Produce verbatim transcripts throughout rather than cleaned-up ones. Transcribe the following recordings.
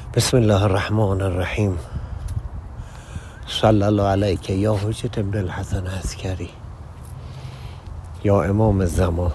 بسم الله الرحمن الرحیم. صلی الله علیک یا حجت ابن الحسن عسکری، یا امام زمان.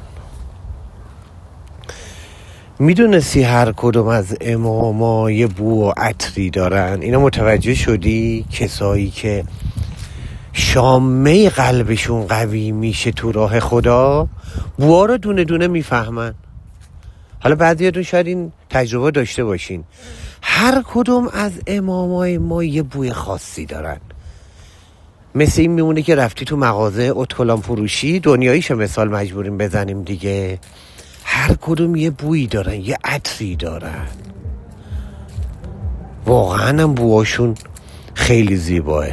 میدونستی هر کدوم از اماما یه بو و عطری دارن؟ اینا متوجه شدی؟ کسایی که شامه قلبشون قوی میشه تو راه خدا، بوها رو دونه دونه میفهمن. حالا بعضیاتون شاید این تجربه داشته باشین. هر کدوم از امامای ما یه بوی خاصی دارن. مثل این میمونه که رفتی تو مغازه اتکلان فروشی، دنیاییشو مثال مجبوریم بزنیم دیگه. هر کدوم یه بویی دارن، یه عطری دارن. واقعا هم بوهاشون خیلی زیباه.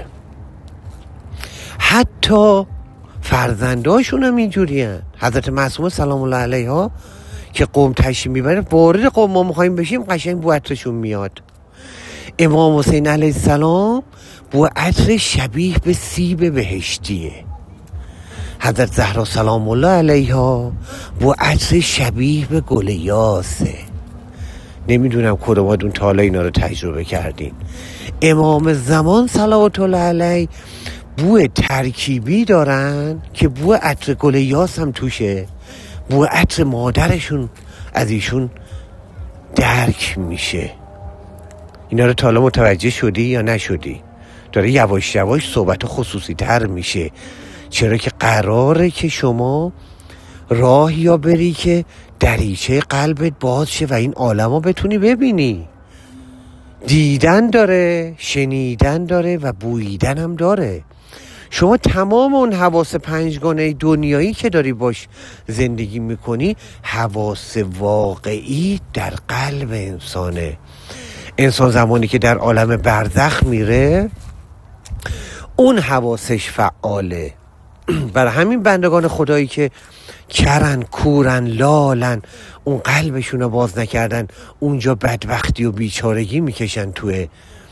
حتی فرزنداشون هم اینجوری هن. حضرت معصومه سلام الله علیها که قوم تشریف میبره، وارد قوم ما میخوایم بشیم، قشنگ بو عطرشون میاد. امام حسین علیه السلام بو عطر شبیه به سیب بهشتیه. حضرت زهرا سلام الله علیها بو عطر شبیه به گل یاسه. نمیدونم کدوماتون تا حالا اینا رو تجربه کردین. امام زمان صلوات الله علیه بو ترکیبی دارن که بو عطر گل یاس هم توشه. بو عطر مادرشون از ایشون درک میشه. اینا رو تا حالا متوجه شدی یا نشدی؟ داره یواش یواش صحبت خصوصی تر میشه. چرا که قراره که شما راه یا بری که دریچه قلبت باز شه و این عالمو بتونی ببینی. دیدن داره، شنیدن داره و بوییدن هم داره. شما تمام اون حواس پنجگانه دنیایی که داری باش زندگی میکنی، حواس واقعی در قلب انسانه. انسان زمانی که در عالم برزخ میره، اون حواسش فعاله. برای همین بندگان خدایی که کرن، کورن، لالن، اون قلبشون رو باز نکردن، اونجا بدبختی و بیچارگی میکشن توی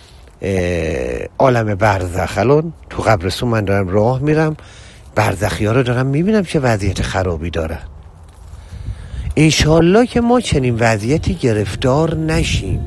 عالم برزخ. الان تو قبرستون من دارم راه میرم، برزخی ها رو دارم میبینم چه وضعیت خرابی دارن. انشالله که ما چنین وضعیتی گرفتار نشیم،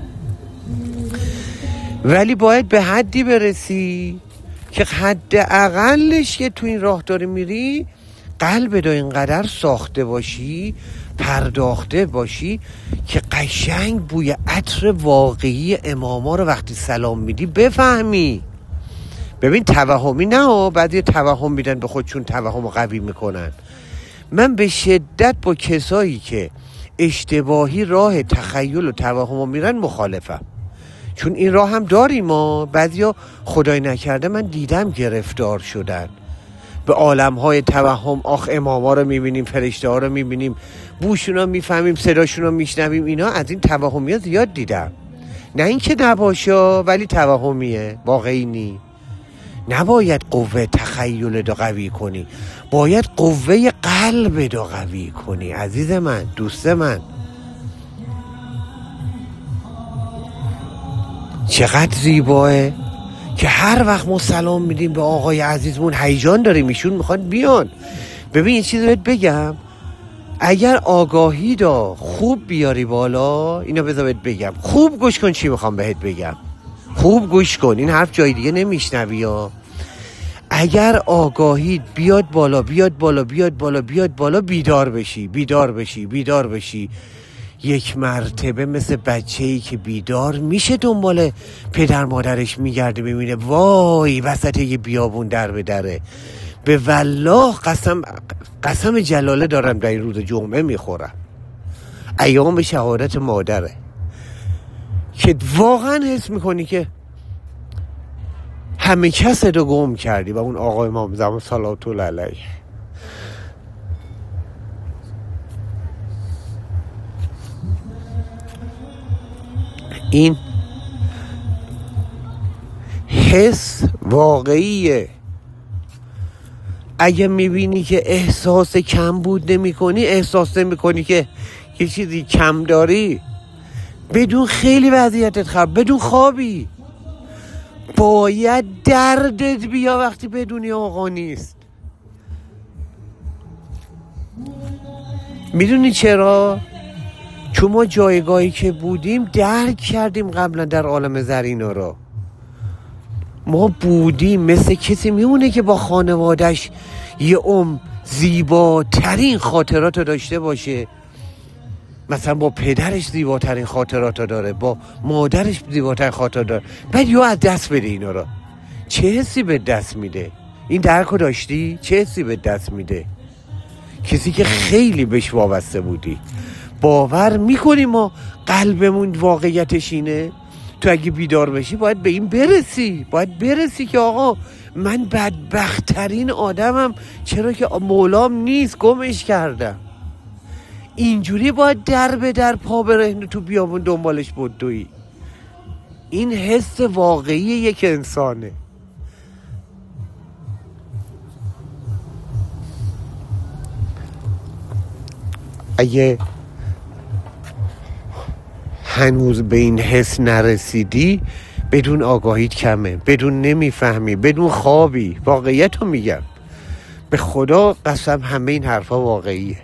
ولی باید به حدی برسی که حد اقلش که تو این راه داری میری، قلب دو اینقدر ساخته باشی، پرداخته باشی که قشنگ بوی عطر واقعی اماما رو وقتی سلام میدی بفهمی. ببین توهمی نه، بعضی توهم میدن به خودشون، توهم قوی میکنن. من به شدت با کسایی که اشتباهی راه تخیل و توهم میرن مخالفم، چون این راه هم داریم ما. بعضیا خدای نکرده من دیدم گرفتار شدن به عالم‌های توهم. آخ اماما رو میبینیم، فرشته ها رو میبینیم، بوشون رو میفهمیم، صداشون رو میشنویم. اینا از این توهمی ها زیاد دیدم. نه اینکه نباشه، ولی توهمیه، واقعی نی. نباید قوه تخیل دو قوی کنی، باید قوه قلب دو قوی کنی. عزیز من، دوست من، چقدر زیباه که هر وقت ما سلام میدیم به آقای عزیزمون هیجان داریم، ایشون میخوان بیان. ببین یه چیزی بهت بگم، اگر آگاهی دا خوب بیاری بالا، اینا بذار بهت بگم، خوب گوش کن چی میخوام بهت بگم، خوب گوش کن، این حرف جای دیگه نمیشنوی ها. اگر آگاهی بیاد بالا بیاد بالا بیاد بالا بیاد بالا، بیدار بشی بیدار بشی بیدار بشی یک مرتبه مثل بچه‌ای که بیدار میشه دنبال پدر مادرش میگرده، میبینه وای وسط یه بیابون در به دره. به والله قسم قسم جلاله دارم در این روز جمعه میخورم، ایام شهادت مادره، که واقعا حس میکنی که همه کس رو گم کردی و اون آقای امام زمان صلوات الله علیه. این حس واقعیه. اگه میبینی که احساس کم بود نمی کنی، احساس نمی کنی که یه چیزی کم داری، بدون خیلی وضعیتت خراب، بدون خوابی، باید دردت بیا وقتی بدونی آقا نیست. میدونی چرا؟ چون چون ما جایگاهی که بودیم درک کردیم قبلا در عالم زرینا رو. ما بودیم مثل کسی میمونه که با خانوادش یه عمر زیباترین خاطرات رو داشته باشه، مثلا با پدرش زیباترین خاطرات رو داره، با مادرش زیباترین خاطرات داره، بعد یا از دست بده اینا رو. چه حسی به دست میده؟ این درک رو داشتی؟ چه حسی به دست میده؟ کسی که خیلی بهش وابسته بودی. باور میکنی ما قلبمون واقعیتش اینه؟ تو اگه بیدار بشی باید به این برسی، باید برسی که آقا من بدبختترین آدمم، چرا که مولام نیست، گمش کردم. اینجوری باید در به در پا برهنه تو بیابون دنبالش بدویی. این حس واقعی یک انسانه. اگه هنوز به این حس نرسیدی، بدون آگاهیت کمه، بدون نمیفهمی، بدون خوابی. واقعیت رو میگم، به خدا قسم همه این حرفا واقعیه.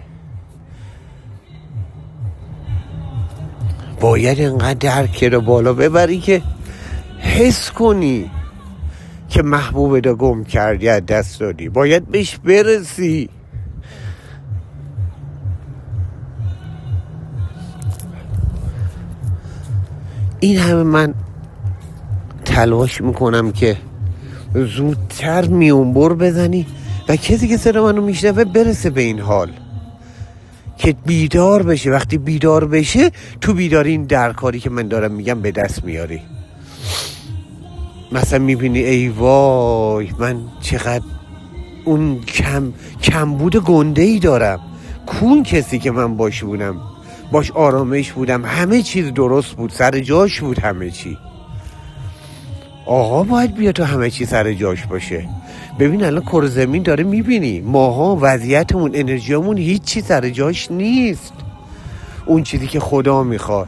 باید انقدر درک رو بالا ببری که حس کنی که محبوبت رو گم کردی، از دست دادی. باید بهش برسی. این همه من تلاش میکنم که زودتر میونبر بزنی و کسی که صدا منو میشنوه برسه به این حال که بیدار بشه. وقتی بیدار بشه، تو بیداری این درکاری که من دارم میگم به دست میاری. مثلا میبینی ای وای من چقدر اون کم کمبود گنده ای دارم. کون کسی که من باش بودم، باش آرامش بودم، همه چیز درست بود، سر جاش بود همه چی. آقا باید بیا تو همه چی سر جاش باشه. ببین الان کره زمین داره میبینی، ماها وضعیتمون، انرژیمون هیچ چی سر جاش نیست، اون چیزی که خدا میخواد.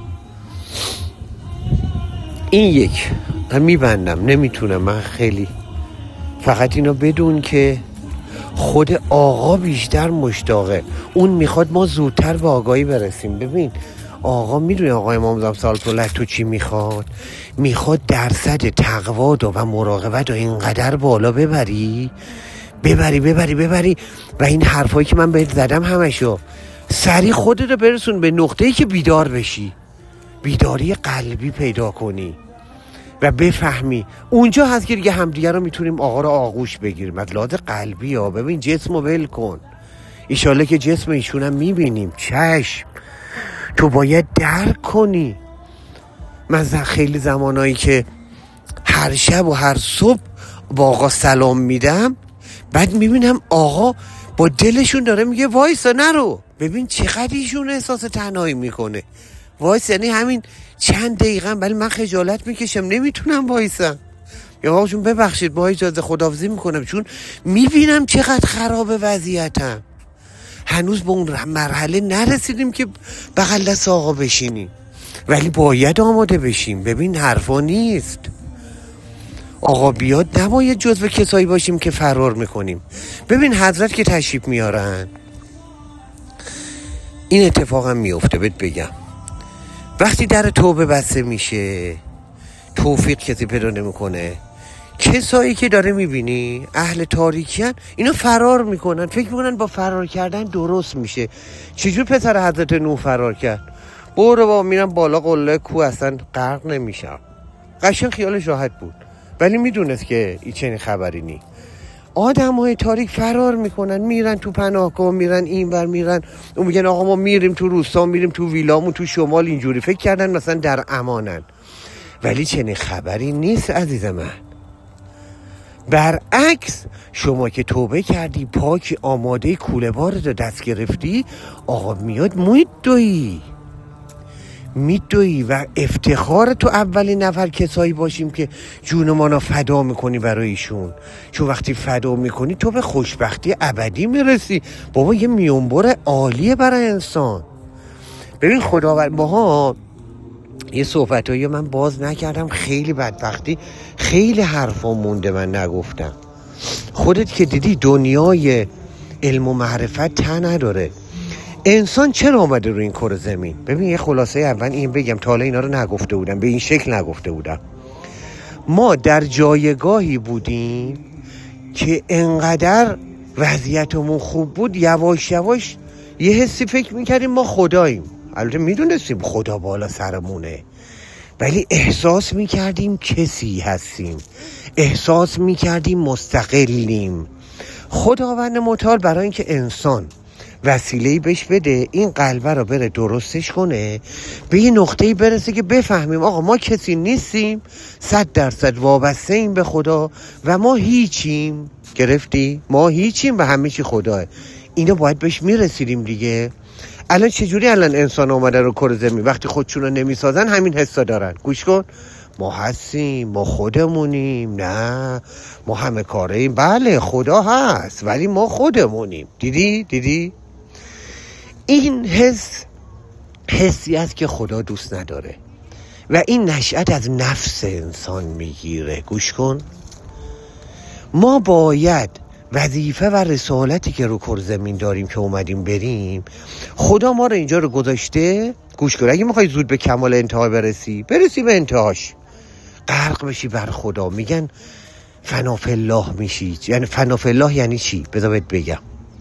این یک من میبندم، نمیتونم من خیلی. فقط اینو بدون که خود آقا بیشتر مشتاقه، اون میخواد ما زودتر به آگاهی برسیم. ببین آقا میدونه، آقای امام زمان صلوات الله تو چی میخواد؟ میخواد درصد تقوا و مراقبت رو اینقدر بالا ببری ببری ببری ببری و این حرفایی که من بهت زدم همشو سریع خودت رو برسون به نقطه‌ای که بیدار بشی، بیداری قلبی پیدا کنی و بفهمی. اونجا هست که دیگه همدیگه رو میتونیم آقا رو آغوش بگیریم از لحاظ قلبی ها. ببین جسم رو ول کن، ایشالله که جسم ایشون هم میبینیم. چشم تو باید درک کنی. من خیلی زمانایی که هر شب و هر صبح با آقا سلام میدم، بعد میبینم آقا با دلشون داره میگه وایسا نرو. ببین چقدر ایشون احساس تنهایی میکنه. وایس یعنی همین چند دقیقه، ولی من خجالت میکشم نمیتونم وایسم. یا آقا جون ببخشید با اجازه خداحافظی میکنم، چون میبینم چقدر خرابه وضعیتم. هنوز به اون مرحله نرسیدیم که بغل دست آقا بشینیم، ولی باید آماده بشیم. ببین حرفا نیست. آقا بیاد نباید جزو کسایی باشیم که فرار میکنیم. ببین حضرت که تشریف میارن، این اتفاق هم میفته. بهت بگم وقتی در توبه بسته میشه، توفیق کسی پیدا نمیکنه، کسایی که داره میبینی اهل تاریکیان، اینا فرار میکنن، فکر میکنن با فرار کردن درست میشه. چجور پسر حضرت نوح فرار کرد؟ برو با میرم بالا قله کو، اصلا غرق نمیشم. قشنگ خیالش راحت بود، ولی میدونست که این چنین خبری نی. آدم های تاریک فرار میکنن، میرن تو پناهگاه، میرن این ور، میرن اون، میگن آقا ما میریم تو روستا، میریم تو ویلامون تو شمال. اینجوری فکر کردن مثلا در امانن، ولی چنین خبری نیست عزیز من. برعکس، شما که توبه کردی، پاکی آماده کوله بار رو دست گرفتی، آقا میاد میدوی میدوی و افتخار تو اولین نفر کسایی باشیم که جون ما رو فدا میکنی برای ایشون. چون وقتی فدا میکنی تو به خوشبختی ابدی میرسی. بابا یه میونبر عالیه برای انسان. ببین خداوند ماها یه صحبتایی من باز نکردم، خیلی بدبختی خیلی حرفا مونده من نگفتم. خودت که دیدی دنیای علم و معرفت ته نداره. انسان چرا آمده روی این کره زمین؟ ببین یه خلاصه اول این بگم، تا حالا اینا رو نگفته بودم، به این شکل نگفته بودم. ما در جایگاهی بودیم که انقدر وضعیتمون خوب بود، یواش یواش یه حسی فکر میکردیم ما خداییم. البته میدونستیم خدا بالا سرمونه، ولی احساس میکردیم کسی هستیم، احساس میکردیم مستقلیم. خداوند متعال برای اینکه انسان وسیله‌ای بهش بده این قلبه رو بره درستش کنه، به یه نقطه‌ای برسه که بفهمیم آقا ما کسی نیستیم، صد درصد وابسته ایم به خدا و ما هیچیم. گرفتی؟ ما هیچیم و همه چی خداه. اینو باید بهش میرسیدیم دیگه. الان چجوری الان انسان اومده رو کره زمین وقتی خودشون رو نمیسازن همین حسا دارن؟ گوش کن، ما هستیم، ما خودمونیم، نه ما همه کاریم. بله خدا هست ولی ما خودمونیم. دیدی؟ دیدی؟ این حس حسی است که خدا دوست نداره و این نشأت از نفس انسان میگیره. گوش کن، ما باید وظیفه و رسالتی که رو کره زمین داریم که اومدیم بریم، خدا ما رو اینجا رو گذاشته. گوش کن، اگه میخوای زود به کمال انتها برسی، برسی به انتهاش، غرق بشی بر خدا. میگن فنا فی الله میشی. یعنی فنا فی الله یعنی چی؟ بذار بهت بگم.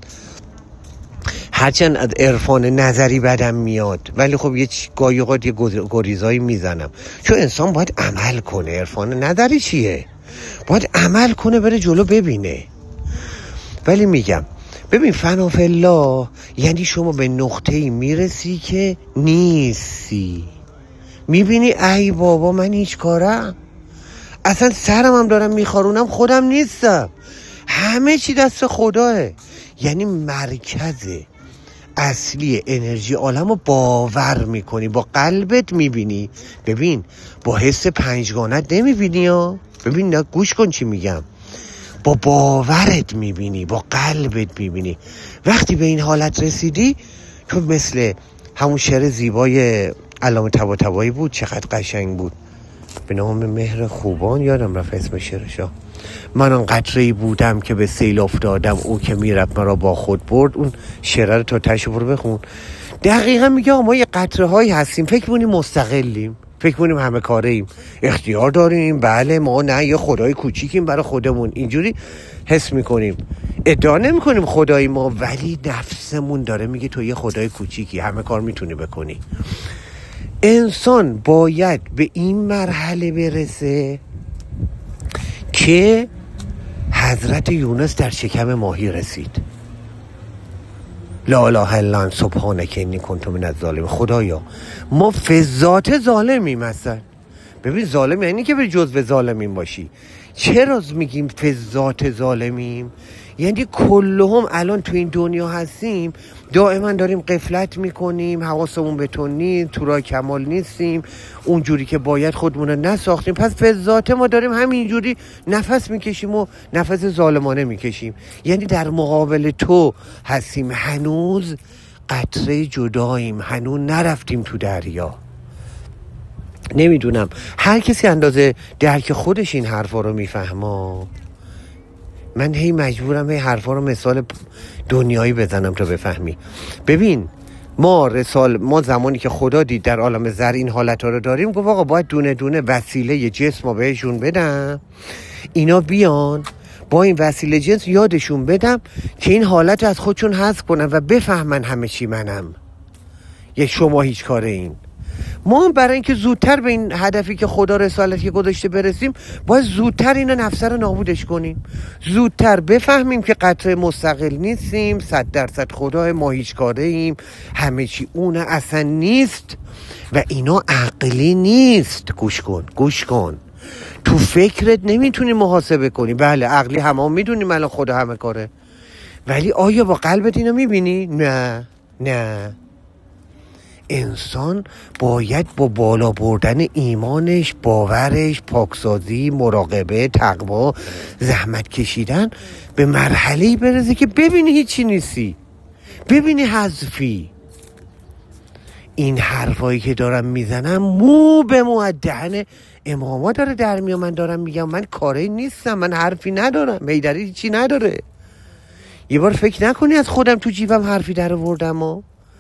هرچند از عرفان نظری بدم میاد، ولی خب یه گاهی اوقات یه گریزایی میزنم، چون انسان باید عمل کنه. عرفان نظری چیه؟ باید عمل کنه، بره جلو ببینه. ولی میگم ببین فنا فی الله یعنی شما به نقطه‌ای میرسی که نیستی، میبینی ای بابا من هیچ کارم، اصلا سرم هم دارم میخارونم، خودم نیستم، همه چی دست خداه. یعنی مرکز اصلی انرژی عالم رو باور میکنی، با قلبت میبینی. ببین با حس پنجگانت نمیبینی ها، ببین نه، گوش کن چی میگم، با باورت میبینی، با قلبت میبینی. وقتی به این حالت رسیدی تو مثل همون شعر زیبای علامه طباطبایی بود، چقدر قشنگ بود، به نام مهر خوبان، یادم رفت اسم شعرشا. من آن قطره‌ای بودم که به سیل افتادم، او که میرفت مرا با خود برد. اون شعر رو تا تهش برو بخون. دقیقا میگه ما یه قطره هایی هستیم، فکر کنیم مستقلیم، فکر کنیم همه کاره ایم، اختیار داریم. بله ما نه، یه خدای کوچیکیم برای خودمون، اینجوری حس میکنیم. ادعا نمیکنیم خدای ما، ولی نفسمون داره میگه تو یه خدای کوچیکی، همه کار میتونی بکنی. انسان باید به این مرحله برسه که حضرت یونس در شکم ماهی رسید. لا اله الا انت سبحانک انی کنت من الظالمین. خدایا ما فی ذات ظالمیم. مثلا ببین ظالم یعنی که به جزو ظالمین باشی. چرا میگیم فی ذات ظالمیم؟ یعنی کلهم الان تو این دنیا هستیم، دائما داریم غفلت میکنیم، حواسمون به تو نیست، تو راه کمال نیستیم، اونجوری که باید خودمون رو نساختیم. پس به ذات ما داریم همینجوری نفس میکشیم و نفس ظالمانه میکشیم. یعنی در مقابل تو هستیم، هنوز قطره جداییم، هنوز نرفتیم تو دریا. نمیدونم هر کسی اندازه درک خودش این حرفا رو میفهمه. من هی مجبورم هی حرفا رو مثال دنیایی بزنم تا بفهمی. ببین ما رسال ما زمانی که خدا دید در عالم ذر این حالت‌ها رو داریم، گفت آقا باید دونه دونه وسیله جسم رو بهشون بدم، اینا بیان با این وسیله جنس یادشون بدم که این حالت از خودشون حذف کنن و بفهمن همه چی منم، یه شما هیچ کاره این. ما برای اینکه زودتر به این هدفی که خدا رسالتی که گذاشته برسیم، باید زودتر اینا نفسه رو نابودش کنیم، زودتر بفهمیم که قطره مستقل نیستیم، صد درصد خدا، ما هیچ کاره ایم، همه چی اونه، اصلا نیست و اینا عقلی نیست. گوش کن گوش کن تو فکرت نمیتونی محاسبه کنی. بله عقلی همه هم میدونیم الان خدا همه کاره، ولی آیا با قلبت اینو میبینی؟ نه نه. انسان باید با بالا بردن ایمانش، باورش، پاکسازی، مراقبه، تقوا، زحمت کشیدن به مرحله‌ای برسه که ببینی هیچی نیستی، ببینی حذفی. این حرفایی که دارم میزنم مو به مو از دهن اماما داره در میاد. من دارم میگم من کاری نیستم، من حرفی ندارم، حیدری هیچی نداره. یه بار فکر نکنی از خودم تو جیبم حرفی در آوردم ها.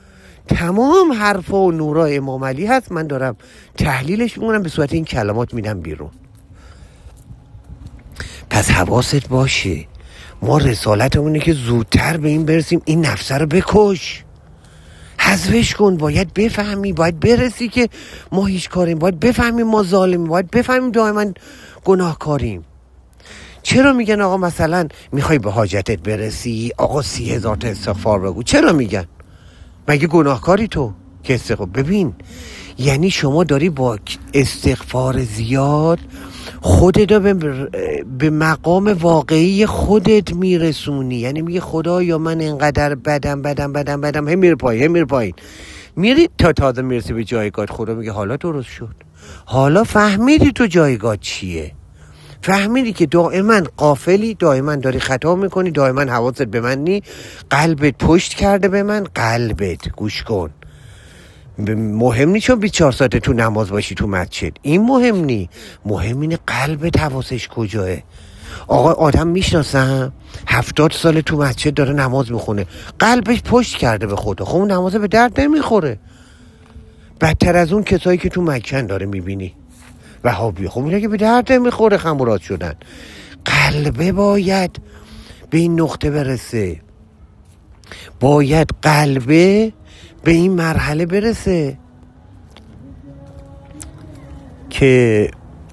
تمام حرفا و نورا امام علی هست، من دارم تحلیلش میکنم به صورت این کلمات میدم بیرون. پس حواست باشه، ما رسالتمونه که زودتر به این برسیم این نفسه رو بکش، حذفش کن. باید بفهمی، باید برسی که ما هیچ کاریم، باید بفهمیم ما ظالمیم، باید بفهمیم دائما گناهکاریم. چرا میگن آقا مثلا میخوای به حاجتت برسی آقا سی هزار تا استغفار بگو؟ چرا میگن؟ مگه گناهکاری تو که استغفار؟ ببین یعنی شما داری با استغفار زیاد خودت رو به, به مقام واقعی خودت میرسونی. یعنی میگه خدایا من اینقدر بدم بدم بدم بدم، هم میره پایین هم میره پایین میری تا تازه میرسی به جایگاه. خدا میگه حالا درست شد، حالا فهمیدی تو جایگاه چیه، فهمیدی که دائما غافلی، دائما داری خطا میکنی، دائما حواست به من نی، قلبت پشت کرده به من. قلبت گوش کن، مهم نی چون بیست و چهار ساعته تو نماز باشی تو مسجد، این مهم نی، مهم اینه قلبت حواسش کجاه. آقا آدم میشناسم هفتاد سال تو مسجد داره نماز میخونه، قلبش پشت کرده به خدا، خب اون نماز به درد نمیخوره. بدتر از اون کسایی که تو مکن داره میبینی وهابی، خب میگه که به درد نمیخوره خمورات شدن. قلبه باید به این نقطه برسه، باید قلبه به این مرحله برسه که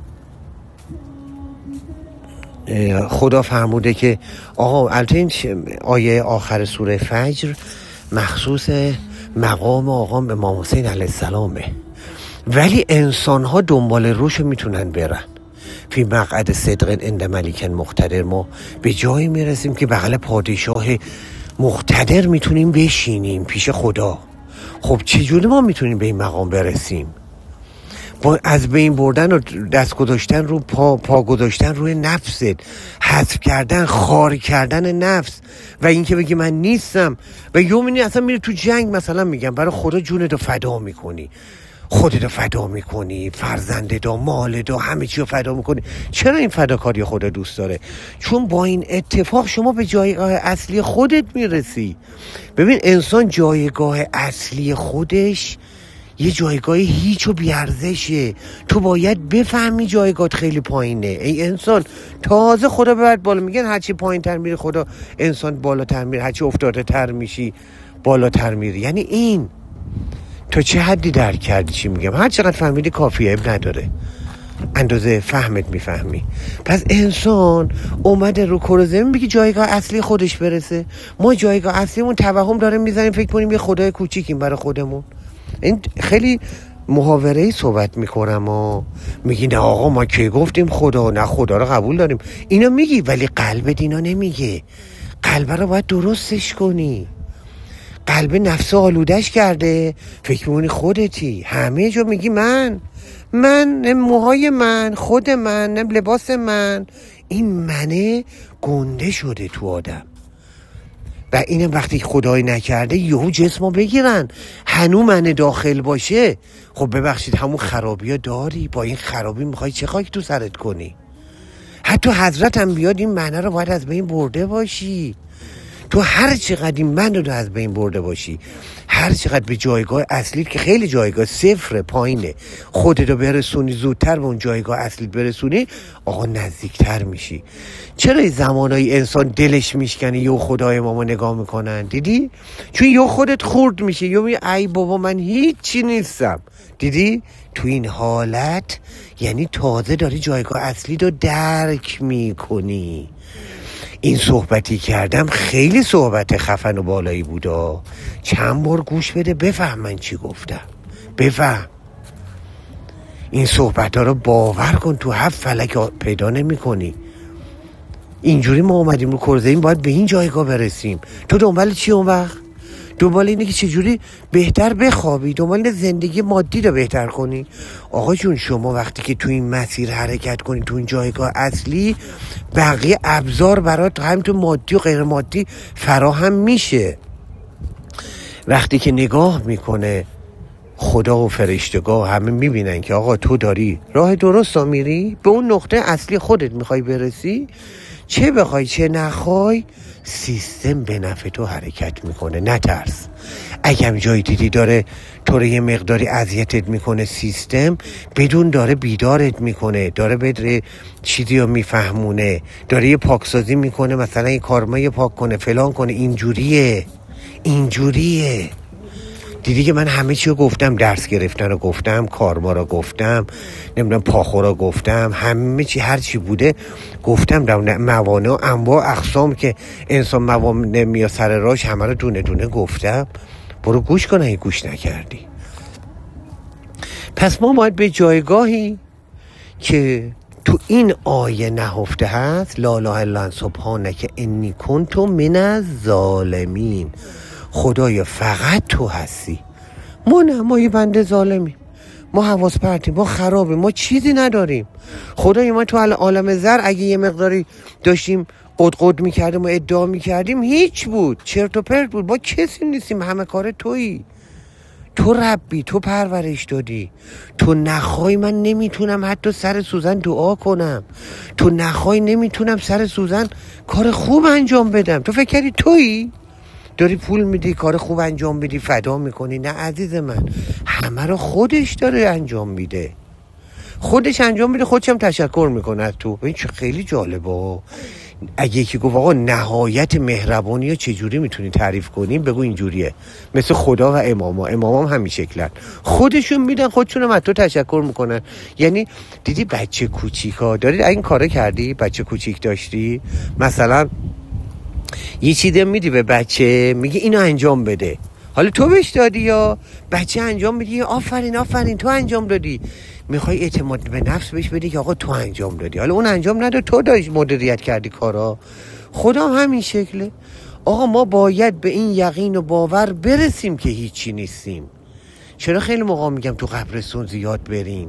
خدا فرموده که آقا البته این آیه آخر سوره فجر مخصوص مقام آقا امام حسین علیه السلامه، ولی انسان ها دنبال روش میتونن برن. فی مقعد صدق عند ملیک مقتدر، ما به جایی میرسیم که بغل پادشاه مقتدر میتونیم بشینیم پیش خدا. خب چجوری ما میتونیم به این مقام برسیم؟ با از بین بردن و دست گذاشتن رو پا, پا گذاشتن روی نفست، حذف کردن، خار کردن نفس و این که بگی من نیستم. و یومینی اصلا میره تو جنگ، مثلا میگم برای خدا جونتو فدا میکنی، خودتو فدا میکنی، فرزندتو، مالتو، همه چی رو فدا میکنی. چرا این فداکاری خدا دوست داره؟ چون با این اتفاق شما به جایگاه اصلی خودت میرسی. ببین انسان جایگاه اصلی خودش یه جایگاه هیچ و بیارزشه. تو باید بفهمی جایگاهت خیلی پایینه. ای انسان تازه خدا ببرد بالا، میگن هرچی پایین تر میری خدا انسان بالاتر میره، هرچی افتاده تر میشی بالاتر میری. یعنی این تو چه حدی درک کردی چی میگم؟ هر چقدر فهمیدی کافیه، اب نداره، اندازه فهمت میفهمی. پس انسان اومده رو کره زمین بگی جایگاه اصلی خودش برسه. ما جایگاه اصلیمون توهم داره میزنیم، فکر کنیم یه خدای کوچیکیم برای خودمون. این خیلی محاوره‌ای صحبت میکنم و میگی نه آقا ما که گفتیم خدا، نه خدا رو قبول داریم، اینا میگی ولی قلبت اینا نمیگه. قلب رو باید درستش کنی. قلب نفس آلودش کرده، فکر میکنی خودتی، همه جا میگی من من موهای من، خود من، لباس من. این منه گنده شده تو آدم و اینم وقتی خدای نکرده یهو جسمو بگیرن، هنو من داخل باشه. خب ببخشید همون خرابی ها داری، با این خرابی میخوای چه خاک تو سرت کنی؟ حتی حضرت هم بیاد این منه رو باید از بین برده باشی. تو هر چقدر این من رو از بین برده باشی، هر چقدر به جایگاه اصلیت که خیلی جایگاه صفر پایینه خودت رو برسونی، زودتر به اون جایگاه اصلیت برسونی، آقا نزدیکتر میشی. چرا این زمانهای انسان دلش میشکنه یه خدای ماما نگاه میکنن؟ دیدی؟ چون یه خودت خورد میشه، یه می ای بابا من هیچی نیستم. دیدی؟ تو این حالت یعنی تازه داری جایگاه اصلی رو درک میکنی. این صحبتی کردم خیلی صحبت خفن و بالایی بودا، چند بار گوش بده بفهم من چی گفتم، بفهم این صحبت ها رو باور کن. تو هفت فلک پیدا نمی کنی. اینجوری ما اومدیم رو کره زمین باید به این جایگاه برسیم. تو دنبال چی اون وقت؟ دنبال اینه که چجوری بهتر بخوابی، دنبال زندگی مادی رو بهتر کنی. آقا جون شما وقتی که تو این مسیر حرکت کنی، تو این جایگاه اصلی، بقیه ابزار برات همینطور مادی و غیر مادی فراهم میشه. وقتی که نگاه میکنه خدا و فرشتگاه همه میبینن که آقا تو داری راه درست رو میری، به اون نقطه اصلی خودت میخوای برسی، چه بخوای چه نخوای سیستم به نفع تو حرکت میکنه. نترس. اگم جای دیدی داره تو رو یه مقداری اذیتت میکنه سیستم، بدون داره بیدارت میکنه، داره بدره چیزی رو میفهمونه، داره یه پاکسازی میکنه، مثلا یه کارمایه پاک کنه فلان کنه. اینجوریه اینجوریه دیدی که من همه چی رو گفتم، درس گرفتن رو گفتم، کارما رو گفتم، نمیدونم پاخور رو گفتم، همه چی هر چی بوده گفتم، در موانع و انواع اقسام که انسان موانع میاد سر راش همه رو دونه دونه گفتم. برو گوش کن اگه گوش نکردی. پس ما باید به جایگاهی که تو این آیه نهفته هست، لا اله الا انت سبحانک انی کنت من الظالمین، خدایا فقط تو هستی، ما نه، ما یه بنده ظالمیم، ما حواس پرتیم، ما خرابیم، ما چیزی نداریم. خدای ما تو عالم زر اگه یه مقداری داشتیم قد قد میکردیم و ادعا میکردیم هیچ بود، چرت و پرت بود، ما کسی نیستیم، همه کار تویی، تو ربی، تو پرورش دادی، تو نخوای من نمیتونم حتی سر سوزن دعا کنم، تو نخوای نمیتونم سر سوزن کار خوب انجام بدم. تو فکر کردی تویی؟ داری پول میدی کار خوب انجام بدی فدا میکنی؟ نه عزیز من، همه رو خودش داره انجام میده، خودش انجام میده، خودش هم تشکر میکنه از تو. این چه خیلی جالبه. اگه یکی گفت آقا نهایت مهربانی رو چجوری میتونی تعریف کنیم، بگو اینجوریه، مثل خدا و اماما. اماما هم همین شکلن، خودشون میدن خودشون هم از تو تشکر میکنن. یعنی دیدی بچه کوچیکا داری این کارو کردی، بچه کوچیک داشتی مثلا یه چیزی میدی به بچه، میگی اینو انجام بده، حالا تو بهش دادی یا بچه انجام میدی، آفرین آفرین تو انجام دادی، میخوای اعتماد به نفس بهش بدی که آقا تو انجام دادی، حالا اون انجام نداد، تو داشت مدیریت کردی کارا. خدا همین شکله. آقا ما باید به این یقین و باور برسیم که هیچی نیستیم. چرا خیلی موقع میگم تو قبرستون زیاد برین؟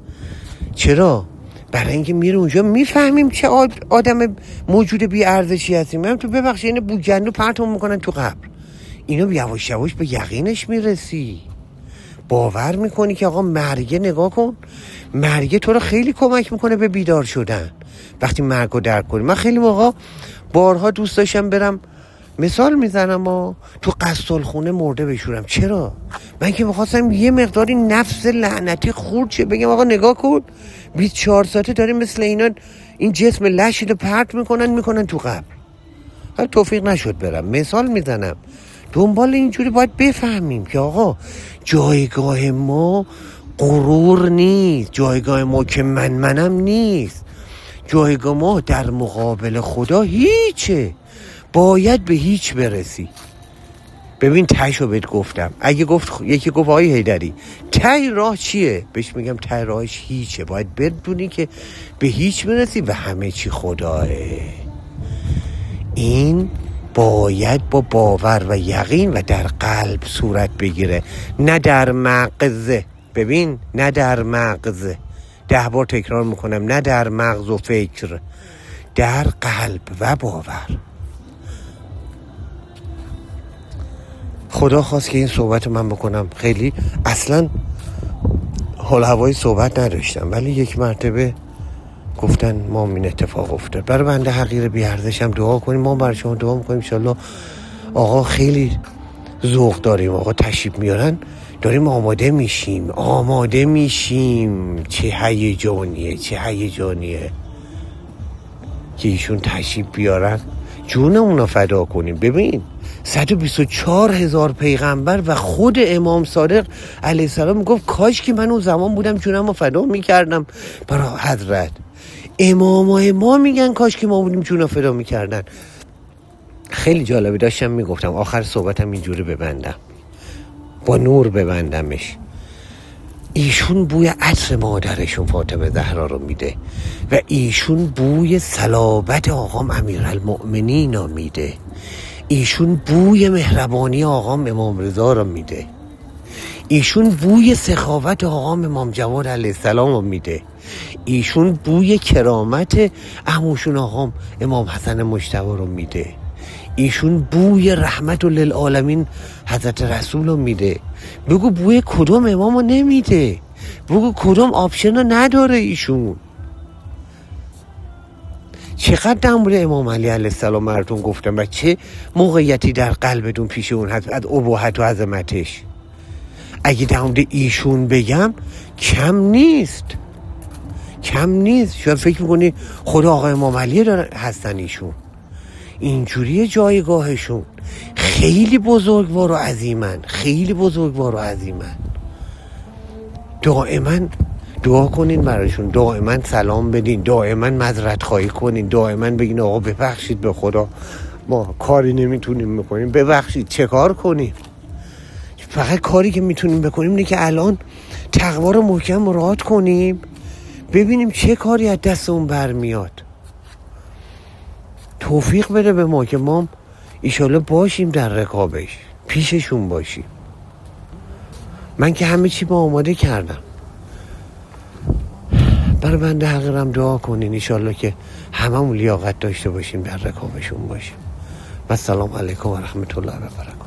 چرا؟ برای اینکه میره اونجا میفهمیم چه آدم موجود بی ارزشی هستیم. من تو ببخشید اینو بوجندو پرتون میکنن تو قبر، اینو یواش یواش به یقینش میرسی، باور میکنی که آقا مرگه، نگاه کن، مرگه تو رو خیلی کمک میکنه به بیدار شدن. وقتی مرگو درک کنی، من خیلی موقع بارها دوست داشتم برم، مثال میزنم و تو قصالخونه مرده بشورم. چرا؟ من که میخواستم یه مقداری نفس لعنتی خورد شه، بگم آقا نگاه کن بیست و چهار ساعته داریم مثل اینا این جسم لشی رو پرت میکنن میکنن تو قبر. حالا توفیق نشد برم، مثال میزنم. دنبال اینجوری باید بفهمیم که آقا جایگاه ما غرور نیست، جایگاه ما که من منم نیست، جایگاه ما در مقابل خدا هیچه، باید به هیچ برسی. ببین تهشو بهت گفتم، اگه گفت یکی گفت آقای حیدری ته راه چیه، بهش میگم ته راهش هیچه، باید بدونی که به هیچ برسی و همه چی خداه. این باید با باور و یقین و در قلب صورت بگیره، نه در مغزه. ببین نه در مغزه، ده بار تکرار میکنم، نه در مغز و فکر، در قلب و باور. خدا خواست که این صحبت من بکنم. خیلی اصلا حال هوای صحبت نداشتم، ولی یک مرتبه گفتن ما این اتفاق افتاد. برای بنده حقیر بی‌ارزش هم دعا کنیم، ما برای شما دعا میکنیم انشالله. آقا خیلی ذوق داریم، آقا تشریف میارن داریم آماده میشیم آماده میشیم چه هیجانیه چه هیجانیه که ایشون تشریف بیارن، جون اونا فدا کنیم. ببین صد و بیست و چهار هزار پیغمبر و خود امام صادق علیه السلام میگفت کاش که من اون زمان بودم جونم رو فدا میکردم برای حضرت. امامای ما میگن کاش که ما بودیم جونم فدا میکردن. خیلی جالبه، داشتم میگفتم آخر صحبتم اینجوری ببندم، با نور ببندمش. ایشون بوی عطر مادرشون فاطمه زهرا رو میده و ایشون بوی صلابت آقام امیرالمؤمنین رو میده، ایشون بوی مهربانی آقام امام رضا رو میده، ایشون بوی سخاوت آقام امام جواد علیه السلام رو میده، ایشون بوی کرامت عموشون آقام امام حسن مجتبی رو میده، ایشون بوی رحمت للعالمین حضرت رسول رو میده. بگو بوی کدوم امام رو نمیده، بگو کدوم آپشن رو نداره ایشون. چقدر در مورد امام علی علیه السلام براتون گفتم و چه موقعیتی در قلبتون پیش اون هست از ابهت و عظمتش. اگه در مورد ایشون بگم کم نیست، کم نیست. شاید فکر میکنی خدا آقای امام علی هستن ایشون. اینجوری جایگاهشون خیلی بزرگوار و عظیمن، خیلی بزرگوار و عظیمن. دائما دعا کنین براشون، دائما سلام بدین، دائما معذرت خواهی کنین، دائما بگین آقا ببخشید به خدا ما کاری نمیتونیم بکنیم، ببخشید. چه کار کنیم؟ فقط کاری که میتونیم بکنیم اینه که الان تقوا رو محکم مراعات کنیم، ببینیم چه کاری از دستمون برمیاد. توفیق بده به ما که ما ایشالا باشیم در رقابش، پیششون باشیم. من که همه چی با آماده کردم. برای بنده حقیرم دعا کنین ایشالا که هممون لیاقت داشته باشیم در رقابشون باشیم. و السلام علیکم و رحمت الله و برکاته.